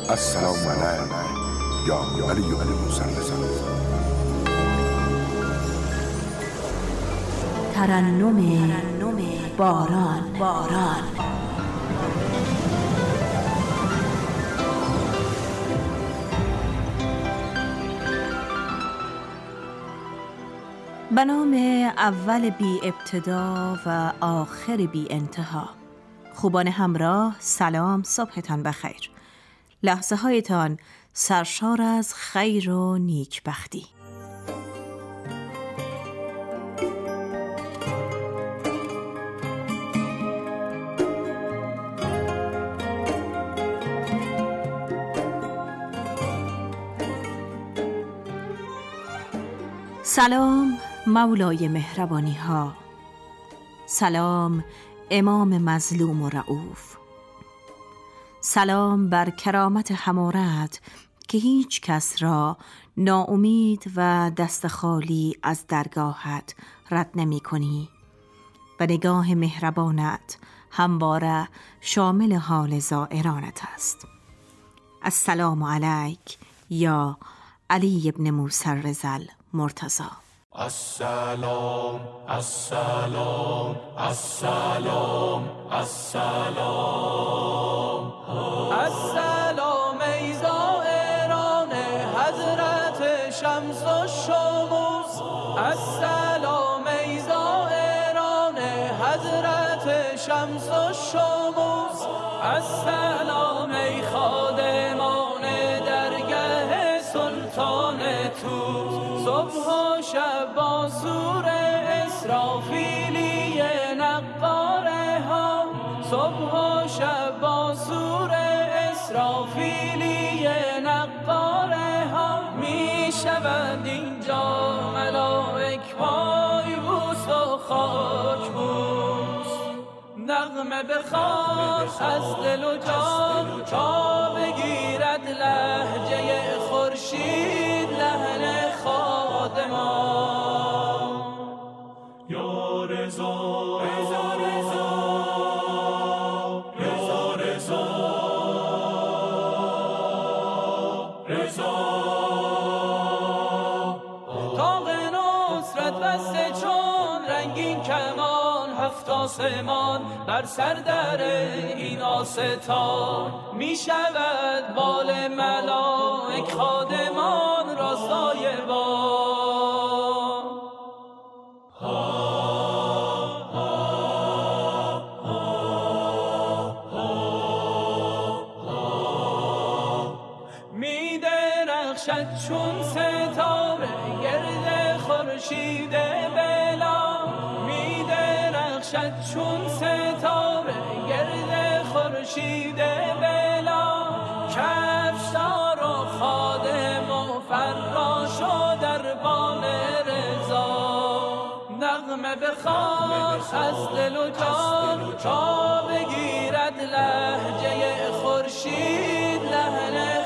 السلام علیک یا علی المسلم. ترنم باران. به نام اول بی ابتدا و آخر بی انتها. خوبان همراه، سلام، صبحتان بخیر. لحظه هایتان سرشار از خیر و نیکبختی. سلام مولای مهربانی ها، سلام امام مظلوم و رؤوف، سلام بر کرامت حمارت که هیچ کس را ناامید و دست خالی از درگاهت رد نمی کنی و نگاه مهربانت همواره شامل حال زائرانت است. السلام علیک یا علی ابن موسی الرضا مرتضی. السلام السلام السلام السلام السلام ای زائران حضرت شمس و شموس، السلام ای زائران حضرت شمس و شموس، السلام ای خادمان درگه سلطان توس، صبح و شب با سور اسرافیلی نقاره ها، صبح و شب با سور اسرافیلی نقاره ها، می شود اینجا ملائک پای بوس و خاک بوس، نغمه بخواست از دل و جان تا بگیرد لهجه خورشید لحن خادمان. یا رضا رضا رضا یا رضا رضا، طاق نصرت بسته چون رنگین کمان، هفت آسمان بر سر در این آستان، می شود بال ملائک خادمان را سایبان. می درخشد چون ستاره گرد خورشید بلا، می درخشد چون ستاره گرد خورشید بلا، کفشدار و خادم و فراش و دربان رضا، نغمه بخواست از دل و جان تا بگیرد لهجه خورشید لحن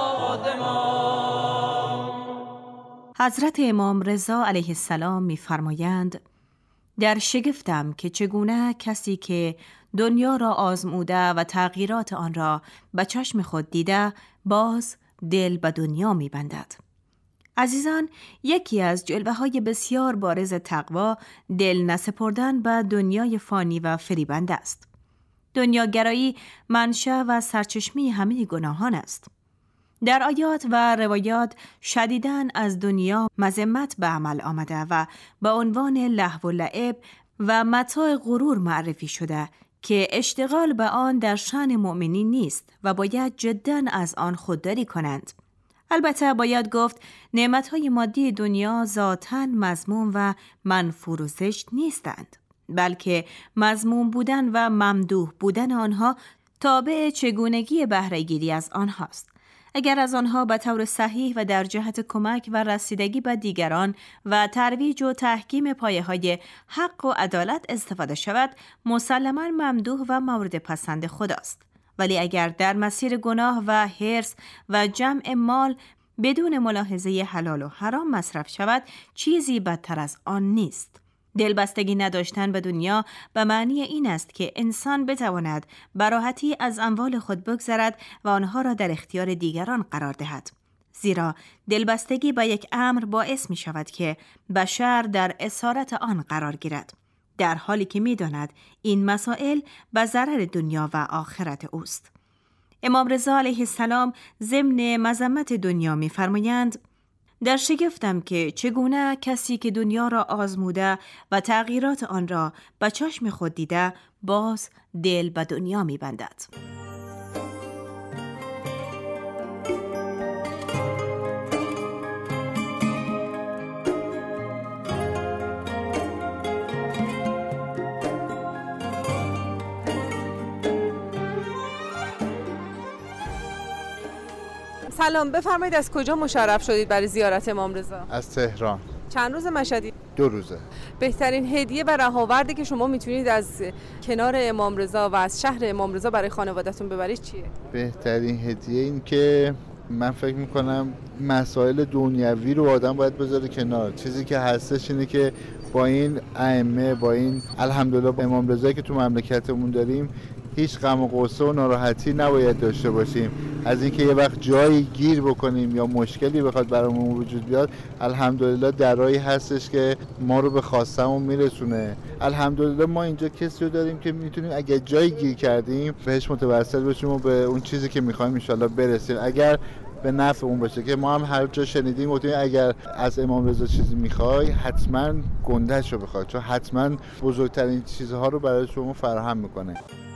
خادمان. حضرت امام رضا علیه السلام می‌فرمایند: در شگفتم که چگونه کسی که دنیا را آزموده و تغییرات آن را به چشم خود دیده باز دل به دنیا می‌بندد. عزیزان، یکی از جلوه‌های بسیار بارز تقوا دل نسپردن به دنیای فانی و فریبنده است. دنیاگرایی منشأ و سرچشمه همه گناهان است. در آیات و روایات شدیداً از دنیا مذمت به عمل آمده و به عنوان لهو و لعب و متاع غرور معرفی شده که اشتغال به آن در شأن مؤمنین نیست و باید جداً از آن خودداری کنند. البته باید گفت نعمت‌های مادی دنیا ذاتاً مذموم و منفور و زشت نیستند، بلکه مذموم بودن و ممدوح بودن آنها تابع چگونگی بهره‌گیری از آنهاست. اگر از آنها به طور صحیح و در جهت کمک و رسیدگی به دیگران و ترویج و تحکیم پایه‌های حق و عدالت استفاده شود، مسلماً ممدوح و مورد پسند خداست. ولی اگر در مسیر گناه و حرص و جمع مال بدون ملاحظه حلال و حرام مصرف شود، چیزی بدتر از آن نیست. دلبستگی نداشتن به دنیا به معنی این است که انسان بتواند به راحتی از اموال خود بگذرد و آنها را در اختیار دیگران قرار دهد. زیرا دلبستگی به یک امر باعث می شود که بشر در اسارت آن قرار گیرد، در حالی که می داند این مسائل به ضرر دنیا و آخرت اوست. امام رضا علیه السلام ضمن مذمت دنیا می فرمایند: در شگفتم که چگونه کسی که دنیا را آزموده و تغییرات آن را به چشم خود دیده باز دل به دنیا می بندد. سلام، بفرمایید از کجا مشرف شدید برای زیارت امام رضا؟ از تهران. چند روز مشهدی؟ 2 روزه. بهترین هدیه و رهاوردی که شما میتونید از کنار امام رضا و از شهر امام رضا برای خانواده‌تون ببرید چیه؟ بهترین هدیه این که من فکر میکنم مسائل دنیوی رو آدم باید بذاره کنار. چیزی که هستش اینه که با این ائمه، با این الحمدلله امام رضایی که تو مملکتمون داریم، هیچ غم و غصه و ناراحتی نباید داشته باشیم. از اینکه یه وقت جایی گیر بکنیم یا مشکلی بخواد برامون وجود بیاد، الحمدلله درایی هستش که ما رو به خواستمون میرسونه. الحمدلله ما اینجا کسی رو داریم که میتونیم اگه جایی گیر کردیم بهش متوسل بشیم و به اون چیزی که میخوایم ان شاءالله برسیم، اگر به نفع اون باشه. که ما هم هر جا شنیدیم گفتیم اگر از امام رضا چیزی میخوای حتما گنده‌ش رو بخوای، چون حتما بزرگترین چیزها رو برای شما فراهم میکنه.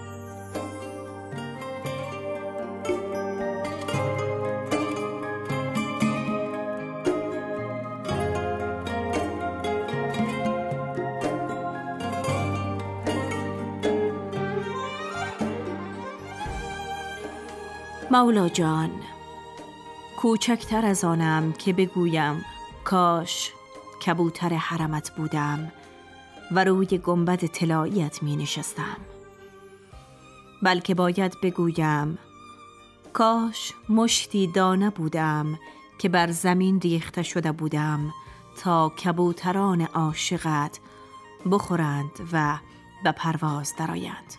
مولا جان، کوچکتر از آنم که بگویم کاش کبوتر حرمت بودم و روی گنبد طلاییت می نشستم، بلکه باید بگویم کاش مشتی دانه بودم که بر زمین ریخته شده بودم تا کبوتران عاشقت بخورند و به پرواز درآیند.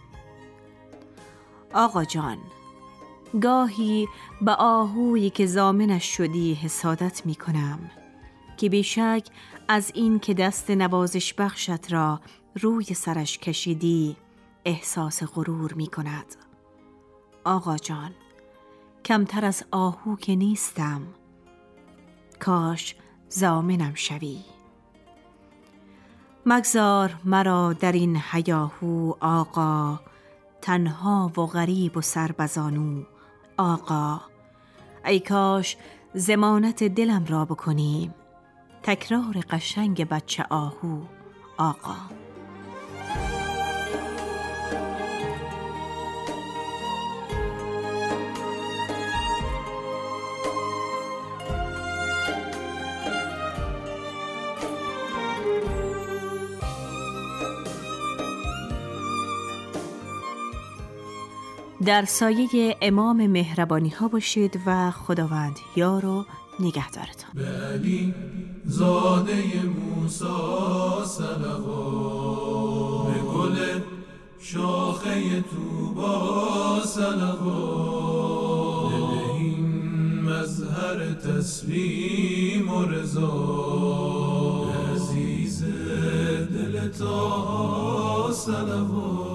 آقا جان، گاهی به آهویی که ضامنش شدی حسادت می کنم که بیشک از این که دست نوازش بخشت را روی سرش کشیدی احساس غرور می کند. آقا جان، کمتر از آهو که نیستم، کاش ضامنم شوی. مگذار مرا در این هیاهو آقا، تنها و غریب و سربزانو آقا. ای کاش ضمانت دلم را بکنی، تکرار قشنگ بچه آهو آقا. در سایه امام مهربانی ها باشید و خداوند یار و نگهدارتان. به علی زاده موسی صلوات، به گل شاخه طوبی صلوات، به این مظهر تسلیم و رضا، به عزیز دل طه صلوات.